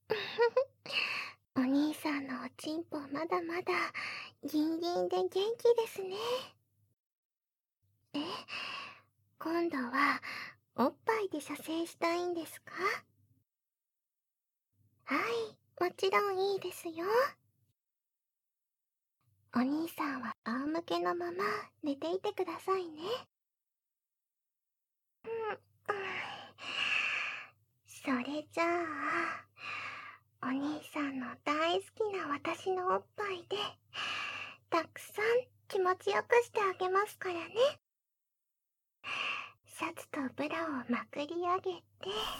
お兄さんのおちんぽまだまだギンギンで元気ですね。え、今度はおっぱいで射精したいんですか？はい、もちろんいいですよ。お兄さんは仰向けのまま寝ていてくださいね。うん、それじゃあ、お兄さんの大好きな私のおっぱいで、たくさん気持ちよくしてあげますからね。シャツとブラをまくり上げて、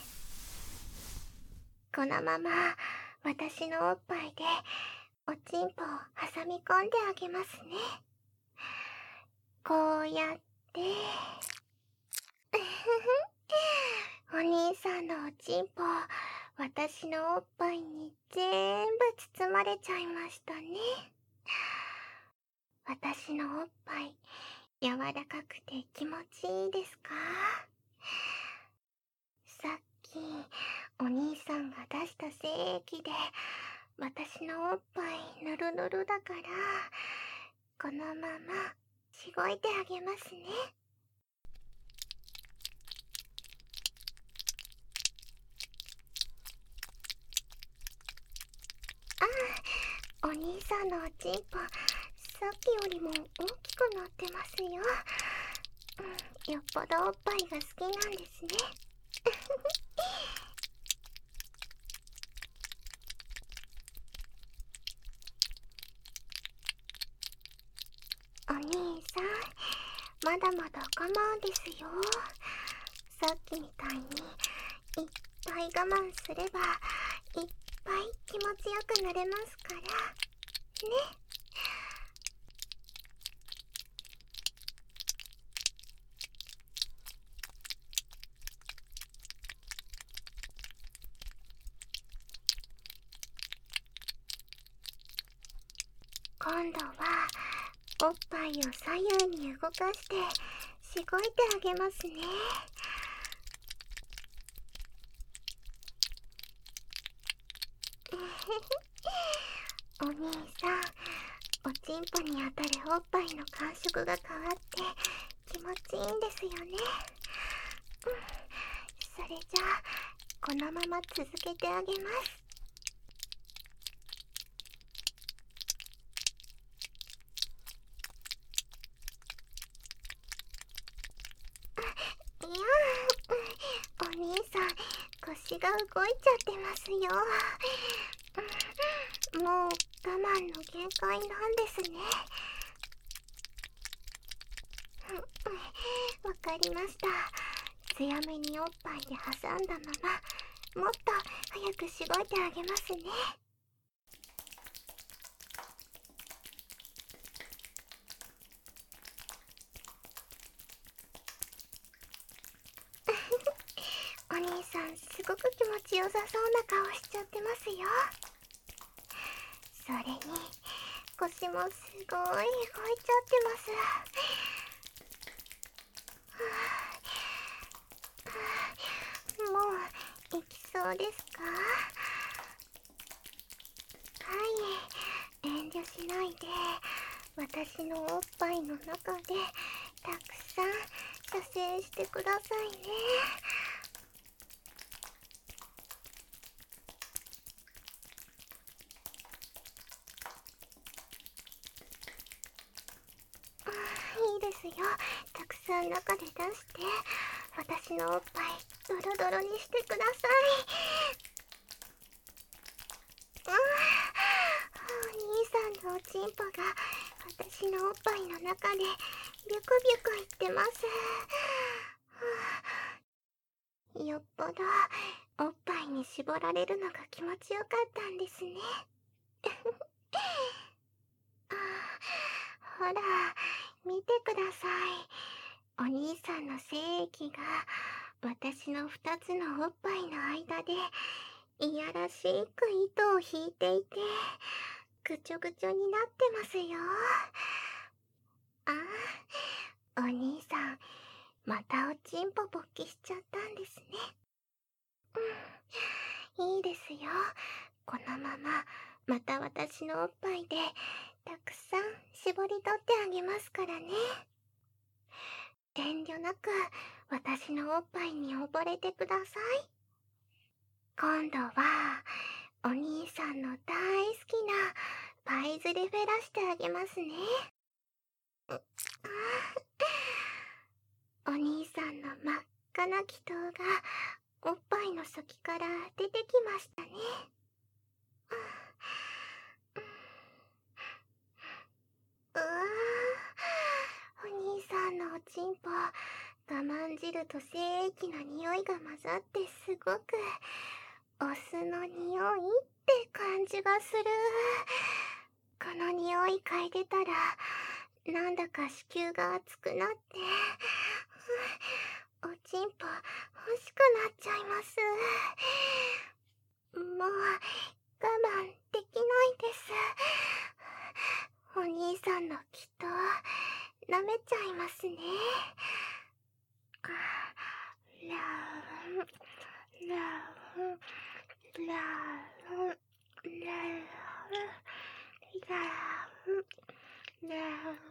このまま私のおっぱいでおちんぽを挟み込んであげますね。こうやって、お兄さんのおちんぽ、私のおっぱいに全部包まれちゃいましたね。私のおっぱい、柔らかくて気持ちいいですか？さっき、お兄さんが出した精液で、私のおっぱいぬるぬるだから、このまま、しごいてあげますね。あ、お兄さんのおちんぽ、さっきよりも大きくなってますよ。よっぽどおっぱいが好きなんですね。お兄さん、まだまだ我慢ですよ。さっきみたいに、いっぱい我慢すれば、いっぱい気持ちよくなれますから。ね。今度は、おっぱいを左右に動かして、しごいてあげますね。お兄さん、おちんぽに当たるおっぱいの感触が変わって気持ちいいんですよね。それじゃあ、このまま続けてあげます。いやお兄さん、腰が動いちゃってますよ。もう我慢の限界なんですね。わかりました。強めにおっぱいで挟んだまま、もっと早くしごいてあげますね。お兄さん、すごく気持ちよさそうな顔しちゃってますよ。それに、腰もすごい動いちゃってます。もう、行きそうですか？はい、遠慮しないで、私のおっぱいの中で、たくさん射精してくださいね。いいですよ。たくさん中で出して、私のおっぱいドロドロにしてください。お兄さんのおちんぽが私のおっぱいの中でビュクビュクいってます。よっぽどおっぱいに絞られるのが気持ちよかったんですね。ほら、見てください。お兄さんの精液が私の2つのおっぱいの間でいやらしく糸を引いていて、ぐちょぐちょになってますよ。ああ、お兄さん、またおちんぽ勃起しちゃったんですね。いいですよ。 このまままた私のおっぱいでたくさん絞り取ってあげますからね。遠慮なく私のおっぱいに溺れてください。今度はお兄さんの大好きなパイズリフェラしてあげますね。お兄さんの真っ赤な気筒がおっぱいの先から出てきましたね。うわー、お兄さんのおちんぽ、我慢汁と精液の匂いが混ざってすごくオスの匂いって感じがする。この匂い嗅いでたらなんだか子宮が熱くなっておちんぽ欲しくなっちゃいます。もう我慢できないです。お兄さんの気筒舐めちゃいますね。ラーラーラーラーラ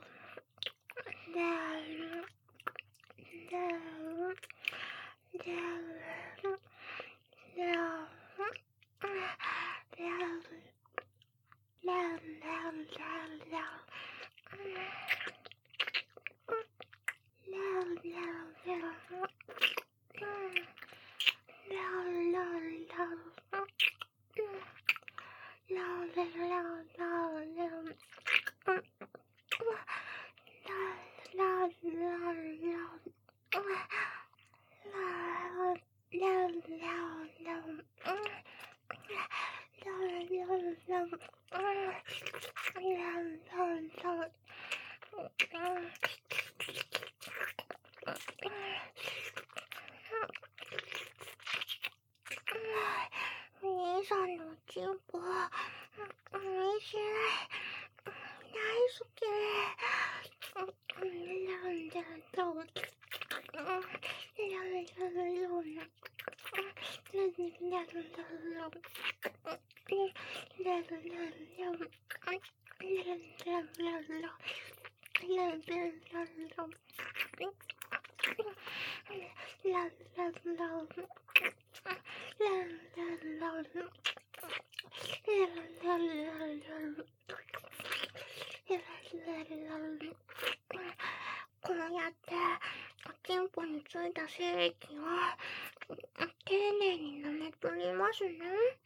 お兄さんのおちんぽ、おいしい。大好き。こうやっておちんぽについた精液を丁寧に舐め取りますね。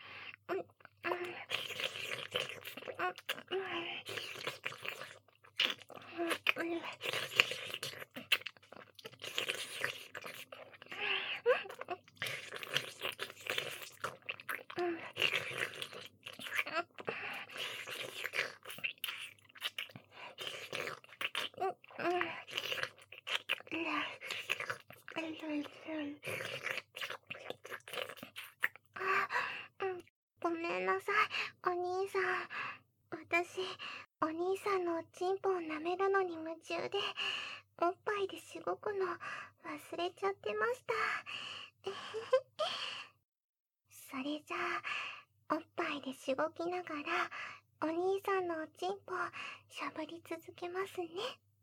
ごめんなさい、お兄さん。私、お兄さんのおちんぽを舐めるのに夢中で、おっぱいでしごくの忘れちゃってました。それじゃあ、おっぱいでしごきながら、お兄さんのおちんぽしゃぶり続けますね。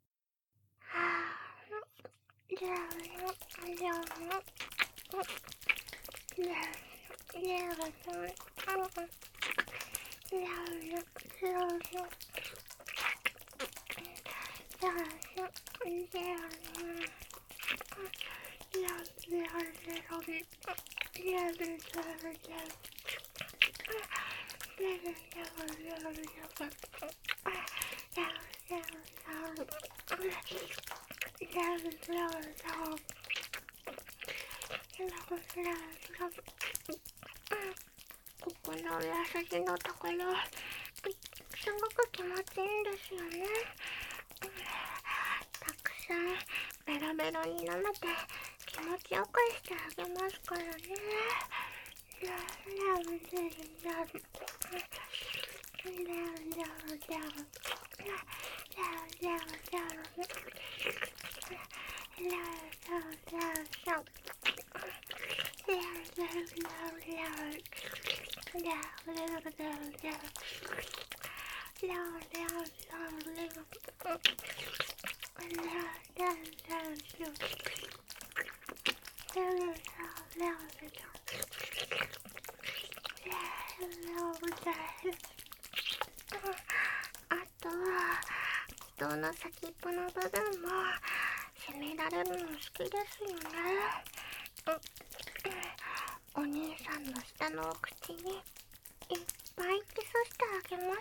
ここの優しいのところ、すごく気持ちいいんですよね。たくさんベロベロに舐めて気持ちよくしてあげますからね。 あとは人の先っぽの部分も責められるの好きですよね。お兄さんの下のお口にいっぱいキスしてあげます。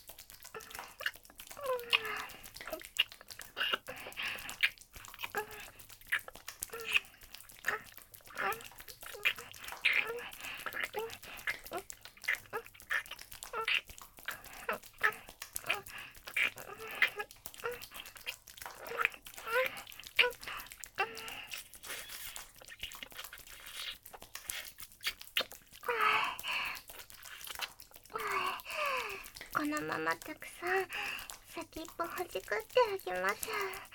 このままたくさん先っぽほじくってあげます。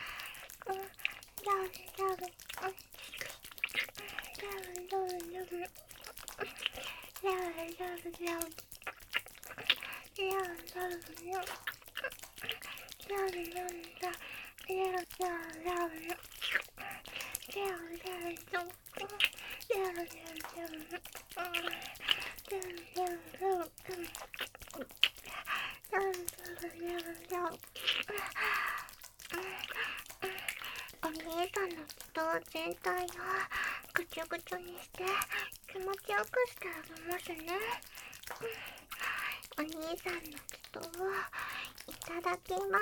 お兄さんの気筒全体をぐちょぐちょにして気持ちよくしてあげますね。お兄さんの気筒をいただきます。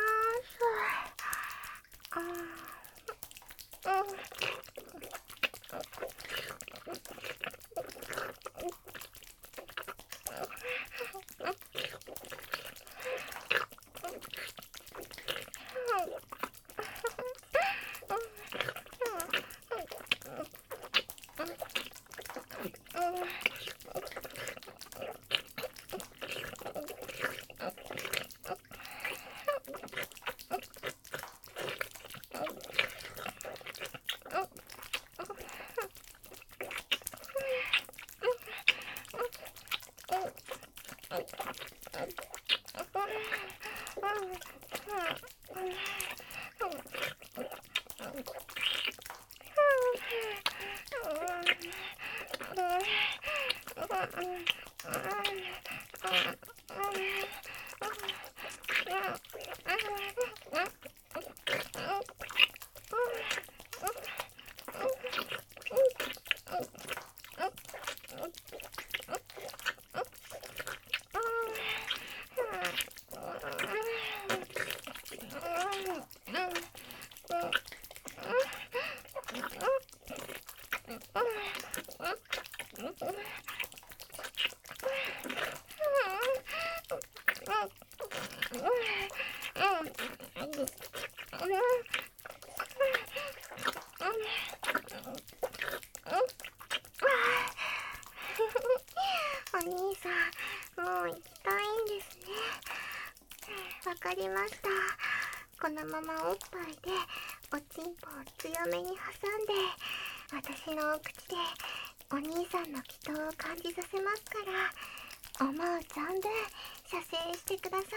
お兄さん、もう行きたいんですね。わかりました。このままおっぱいでおちんぽを強めに挟んで、私のお口でお兄さんの気筒を感じさせますから、思う存分射精してくださいね。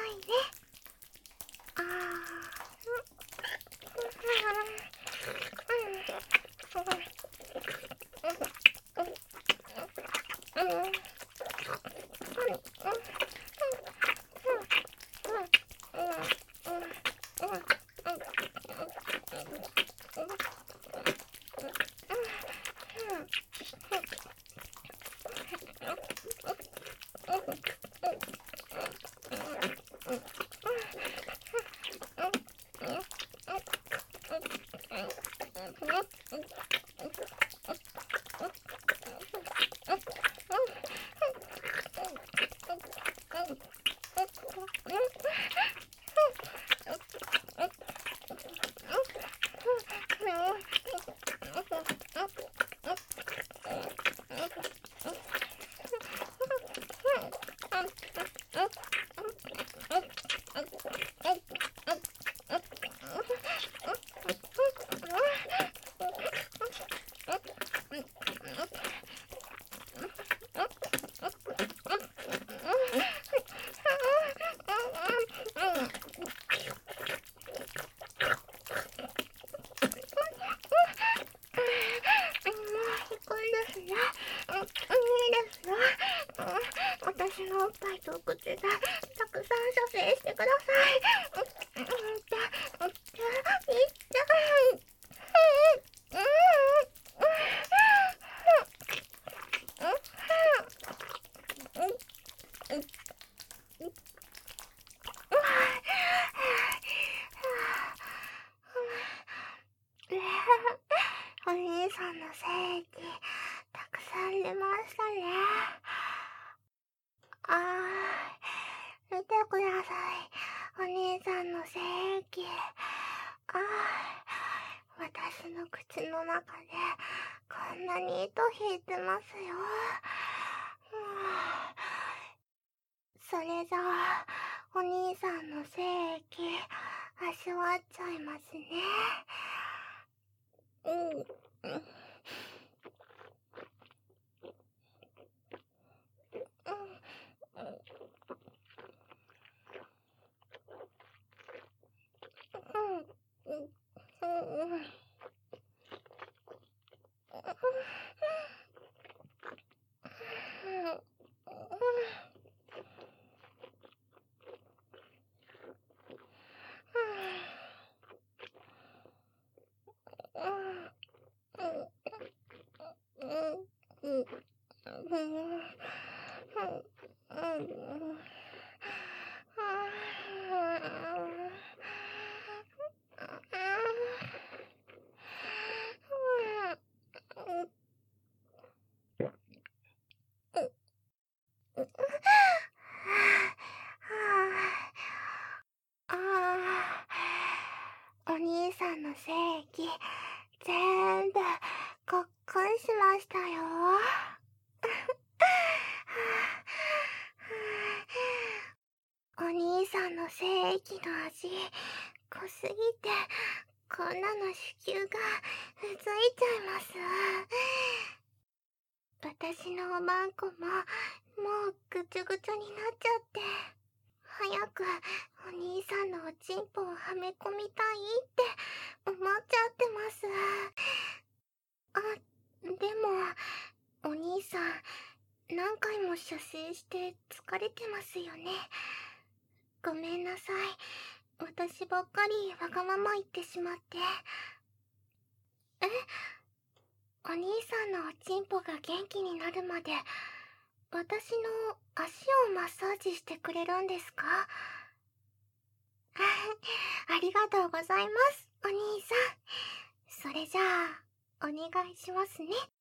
私のおっぱいとお口でたくさん射精してください。お兄さんの精液たくさん出ましたね。見てください。お兄さんの精液。私の口の中でこんなに糸引いてますよ。それじゃあ、お兄さんの精液、味わっちゃいますね。お兄さんの精液全部ごっくんしましたよ。お兄さんの精液の味濃すぎてこんなの子宮がうずいちゃいます。私のおまんこももうぐちゅぐちゅになっちゃって、早くお兄さんのおちんぽをはめ込みたいって思っちゃってます。でもお兄さん何回も射精して疲れてますよね。ごめんなさい。私ばっかりわがまま言ってしまって。お兄さんのおちんぽが元気になるまで私の足をマッサージしてくれるんですか？ありがとうございます、お兄さん。それじゃあ、お願いしますね。